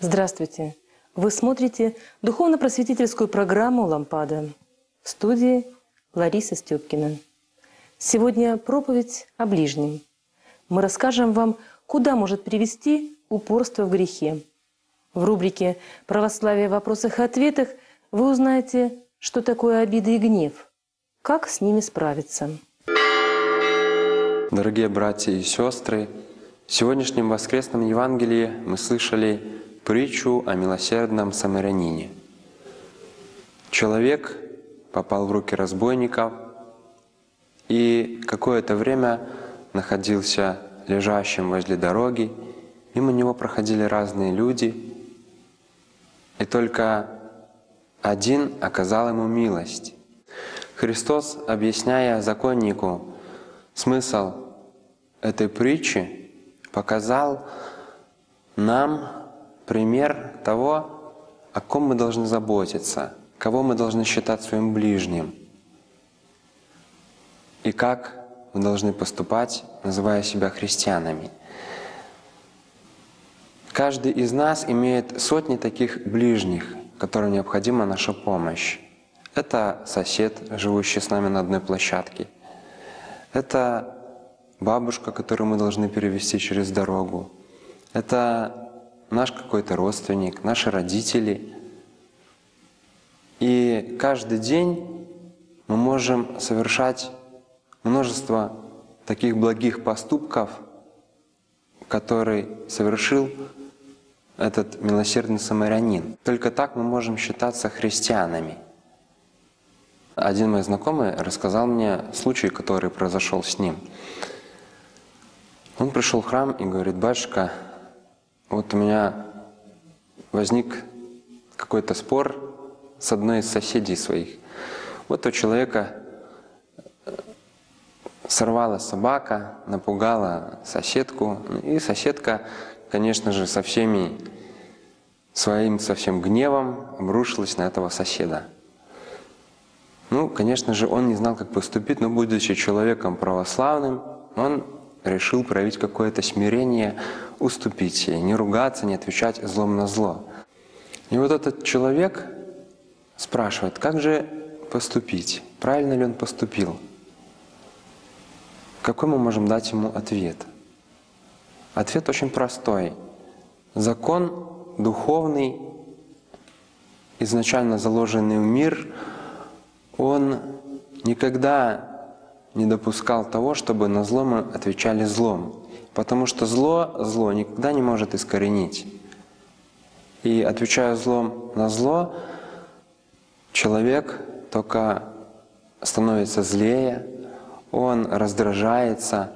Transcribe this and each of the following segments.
Здравствуйте! Вы смотрите духовно-просветительскую программу «Лампада». В студии Лариса Степкина. Сегодня проповедь о ближнем. Мы расскажем вам, куда может привести упорство в грехе. В рубрике «Православие в вопросах и ответах» вы узнаете, что такое обида и гнев, как с ними справиться. Дорогие братья и сестры, в сегодняшнем воскресном Евангелии мы слышали притчу о милосердном самарянине. Человек попал в руки разбойников и какое-то время находился лежащим возле дороги. Мимо него проходили разные люди, и только один оказал ему милость. Христос, объясняя законнику смысл этой притчи, показал нам пример того, о ком мы должны заботиться, кого мы должны считать своим ближним, и как мы должны поступать, называя себя христианами. Каждый из нас имеет сотни таких ближних, которым необходима наша помощь. Это сосед, живущий с нами на одной площадке. Это бабушка, которую мы должны перевести через дорогу. Это наш какой-то родственник, наши родители. И каждый день мы можем совершать множество таких благих поступков, которые совершил этот милосердный самарянин. Только так мы можем считаться христианами. Один мой знакомый рассказал мне случай, который произошел с ним. Он пришел в храм и говорит: «Батюшка, вот у меня возник какой-то спор с одной из соседей своих. Вот у человека сорвала собака, напугала соседку, и соседка, конечно же, со всем гневом обрушилась на этого соседа. Ну, конечно же, он не знал, как поступить, но, будучи человеком православным, он решил проявить какое-то смирение, уступить ей, не ругаться, не отвечать злом на зло. И вот этот человек спрашивает, как же поступить, правильно ли он поступил? Какой мы можем дать ему ответ? Ответ очень простой. Закон духовный, изначально заложенный в мир, он никогда не допускал того, чтобы на зло мы отвечали злом. Потому что зло никогда не может искоренить. И отвечая злом на зло, человек только становится злее, он раздражается.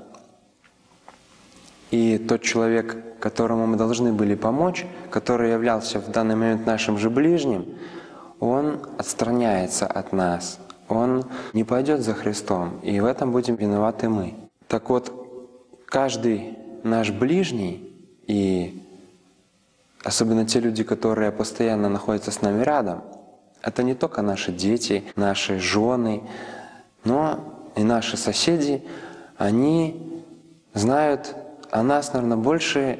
И тот человек, которому мы должны были помочь, который являлся в данный момент нашим же ближним, он отстраняется от нас, он не пойдет за Христом, и в этом будем виноваты мы. Так вот, каждый наш ближний, и особенно те люди, которые постоянно находятся с нами рядом, это не только наши дети, наши жены, но и наши соседи, они знают о нас, наверное, больше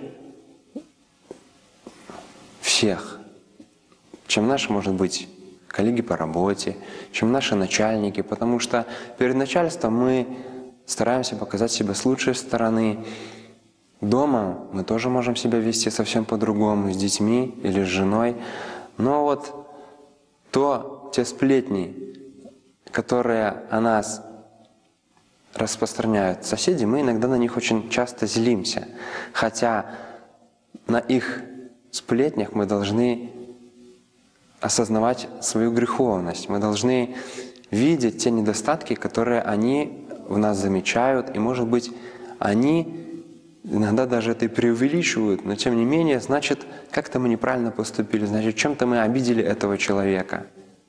всех, чем наши, может быть, коллеги по работе, чем наши начальники, потому что перед начальством мы стараемся показать себя с лучшей стороны. Дома мы тоже можем себя вести совсем по-другому, с детьми или с женой. Но вот те сплетни, которые о нас распространяют соседи, мы иногда на них очень часто злимся. Хотя на их сплетнях мы должны осознавать свою греховность. Мы должны видеть те недостатки, которые они в нас замечают. И, может быть, они иногда даже это и преувеличивают, но тем не менее, значит, как-то мы неправильно поступили, значит, чем-то мы обидели этого человека.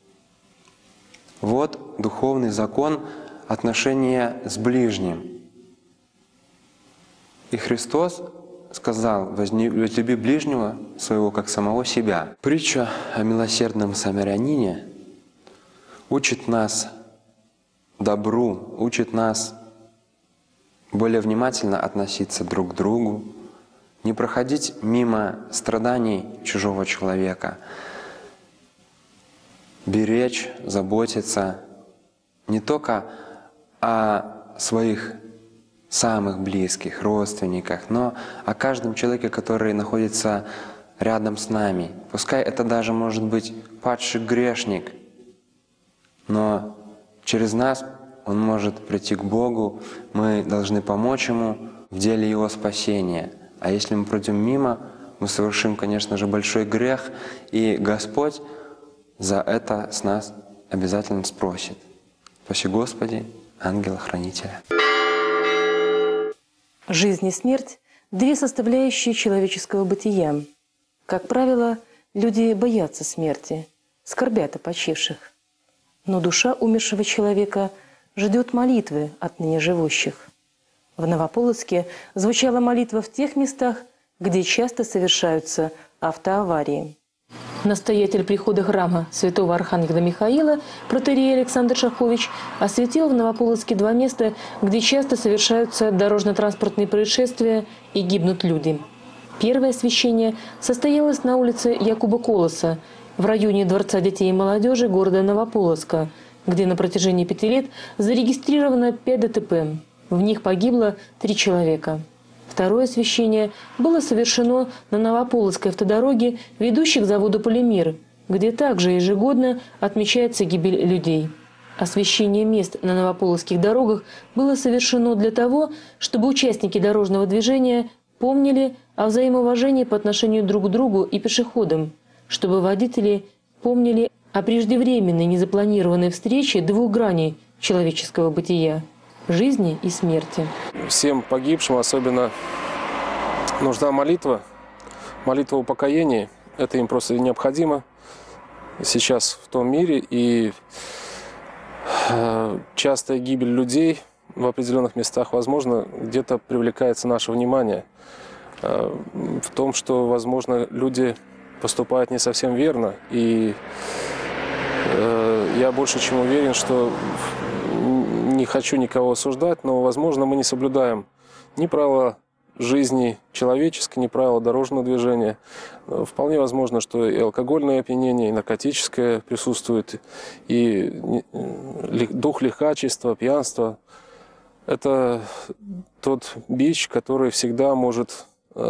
Вот духовный закон отношения с ближним. И Христос сказал: «Возлюби ближнего своего, как самого себя». Притча о милосердном самарянине учит нас добру, учит нас более внимательно относиться друг к другу, не проходить мимо страданий чужого человека, беречь, заботиться не только о своих самых близких, родственниках, но о каждом человеке, который находится рядом с нами. Пускай это даже может быть падший грешник, но через нас он может прийти к Богу, мы должны помочь ему в деле его спасения. А если мы пройдем мимо, мы совершим, конечно же, большой грех, и Господь за это с нас обязательно спросит. Спаси Господи, ангела-хранителя. Жизнь и смерть – две составляющие человеческого бытия. Как правило, люди боятся смерти, скорбят о почивших. Но душа умершего человека ждет молитвы от ныне живущих. В Новополоцке звучала молитва в тех местах, где часто совершаются автоаварии. Настоятель прихода храма святого архангела Михаила, протоиерей Александр Шахович, осветил в Новополоцке 2 места, где часто совершаются дорожно-транспортные происшествия и гибнут люди. Первое освящение состоялось на улице Якуба Колоса, в районе Дворца детей и молодежи города Новополоцка, где на протяжении 5 лет зарегистрировано 5 ДТП. В них погибло 3 человека. Второе освящение было совершено на Новополоцкой автодороге, ведущей к заводу «Полимир», где также ежегодно отмечается гибель людей. Освещение мест на новополоцких дорогах было совершено для того, чтобы участники дорожного движения помнили о взаимоуважении по отношению друг к другу и пешеходам, чтобы водители помнили о преждевременной незапланированной встрече 2 граней человеческого бытия – жизни и смерти. Всем погибшим особенно нужна молитва, молитва упокоения. Это им просто необходимо сейчас в том мире. И частая гибель людей в определенных местах, возможно, где-то привлекается наше внимание в том, что, возможно, люди поступают не совсем верно. И я больше чем уверен, что не хочу никого осуждать, но, возможно, мы не соблюдаем ни правила жизни человеческой, ни правила дорожного движения. Вполне возможно, что и алкогольное опьянение, и наркотическое присутствует, и дух лихачества, пьянства. Это тот бич, который всегда может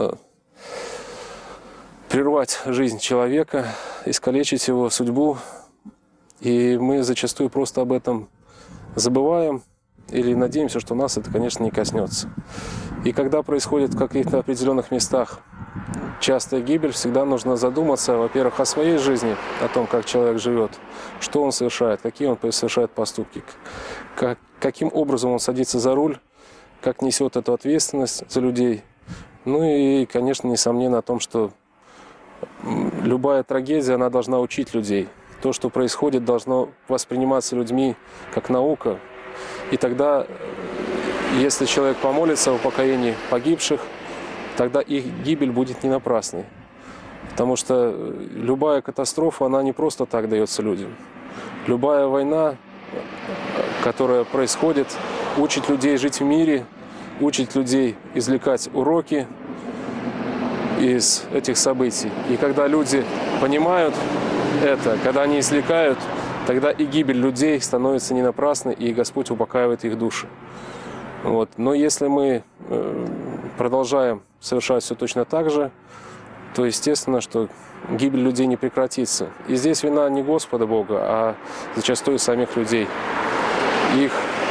прервать жизнь человека, искалечить его судьбу. И мы зачастую просто об этом забываем или надеемся, что нас это, конечно, не коснется. И когда происходит в каких-то определенных местах частая гибель, всегда нужно задуматься, во-первых, о своей жизни, о том, как человек живет, что он совершает, какие он совершает поступки, каким образом он садится за руль, как несет эту ответственность за людей. Ну и, конечно, несомненно о том, что любая трагедия, она должна учить людей. То, что происходит, должно восприниматься людьми как наука. И тогда, если человек помолится о упокоении погибших, тогда их гибель будет не напрасной. Потому что любая катастрофа, она не просто так дается людям. Любая война, которая происходит, учит людей жить в мире, учит людей извлекать уроки из этих событий. И когда люди понимают это, когда они извлекают, тогда и гибель людей становится не напрасной, и Господь упокаивает их души. Вот. Но если мы продолжаем совершать все точно так же, то естественно, что гибель людей не прекратится. И здесь вина не Господа Бога, а зачастую самих людей. Их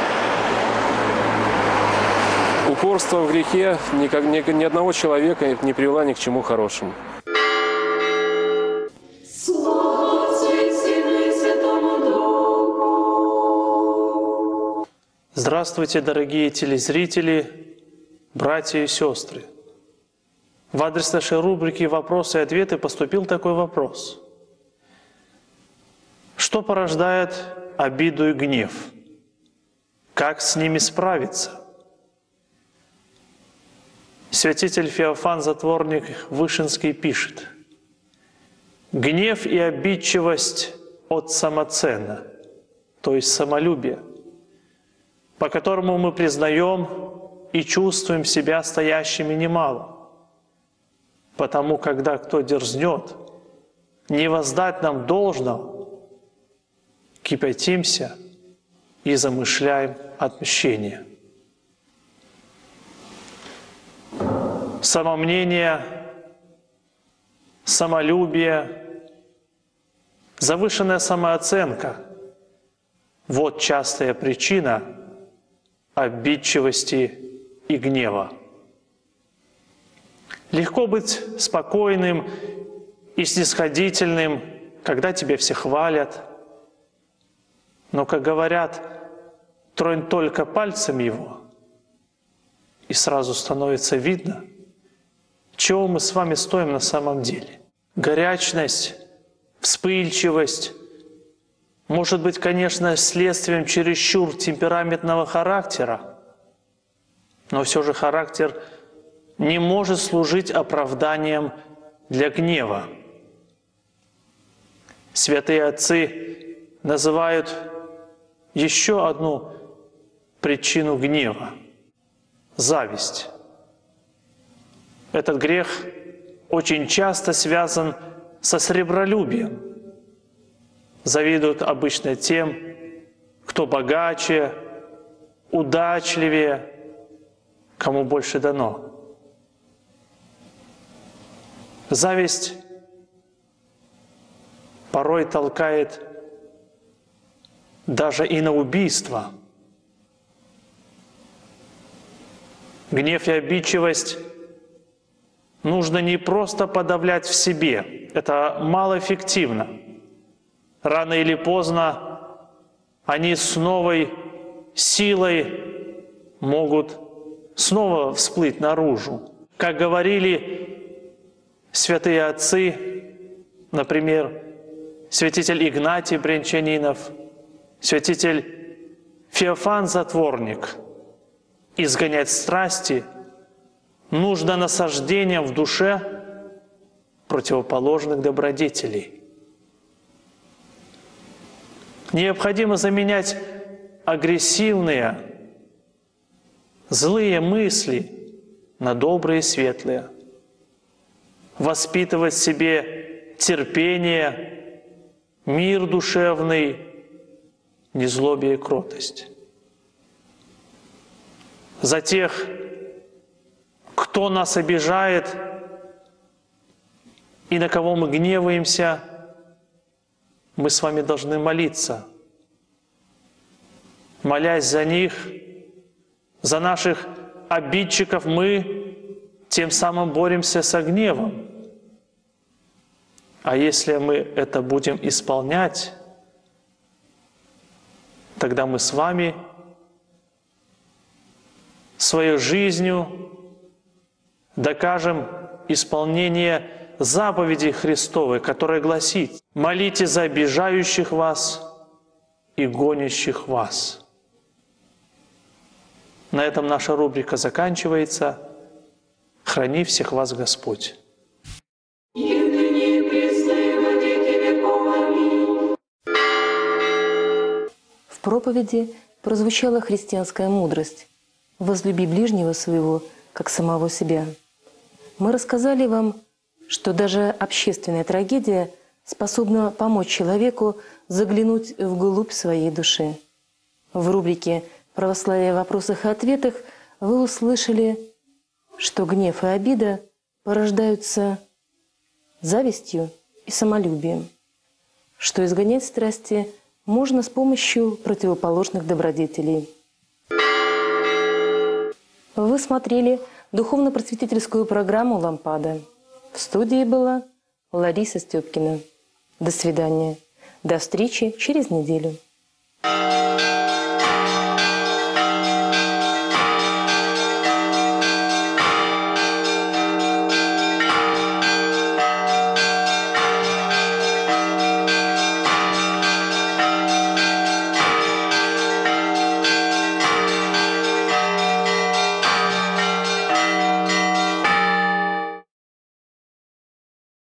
упорство в грехе ни одного человека не привело ни к чему хорошему. Здравствуйте, дорогие телезрители, братья и сестры. В адрес нашей рубрики «Вопросы и ответы» поступил такой вопрос. Что порождает обиду и гнев? Как с ними справиться? Святитель Феофан Затворник Вышинский пишет: «Гнев и обидчивость от самоцена, то есть самолюбия, по которому мы признаем и чувствуем себя стоящими немало. Потому когда кто дерзнет не воздать нам должного, кипятимся и замышляем отмщение. Самомнение, самолюбие, завышенная самооценка – вот частая причина обидчивости и гнева. Легко быть спокойным и снисходительным, когда тебя все хвалят. Но, как говорят, тронь только пальцем его, и сразу становится видно, чего мы с вами стоим на самом деле. Горячность, вспыльчивость может быть, конечно, следствием чересчур темпераментного характера, но все же характер не может служить оправданием для гнева. Святые отцы называют еще одну причину гнева – зависть. Этот грех очень часто связан со сребролюбием. Завидуют обычно тем, кто богаче, удачливее, кому больше дано. Зависть порой толкает даже и на убийство. Гнев и обидчивость нужно не просто подавлять в себе, это малоэффективно. Рано или поздно они с новой силой могут снова всплыть наружу. Как говорили святые отцы, например, святитель Игнатий Брянчанинов, святитель Феофан Затворник, изгонять страсти нужно насаждением в душе противоположных добродетелей. Необходимо заменять агрессивные, злые мысли на добрые и светлые, воспитывать в себе терпение, мир душевный, незлобие и кротость. За тех, кто нас обижает и на кого мы гневаемся, мы с вами должны молиться. Молясь за них, за наших обидчиков, мы тем самым боремся со гневом. А если мы это будем исполнять, тогда мы с вами своей жизнью докажем исполнение заповеди Христовой, которая гласит: «Молите за обижающих вас и гонящих вас». На этом наша рубрика заканчивается. Храни всех вас Господь. В проповеди прозвучала христианская мудрость: «Возлюби ближнего своего, как самого себя». Мы рассказали вам, что даже общественная трагедия способна помочь человеку заглянуть вглубь своей души. В рубрике «Православие в вопросах и ответах» вы услышали, что гнев и обида порождаются завистью и самолюбием, что изгонять страсти можно с помощью противоположных добродетелей. Вы смотрели духовно-просветительскую программу «Лампада». В студии была Лариса Степкина. До свидания. До встречи через неделю.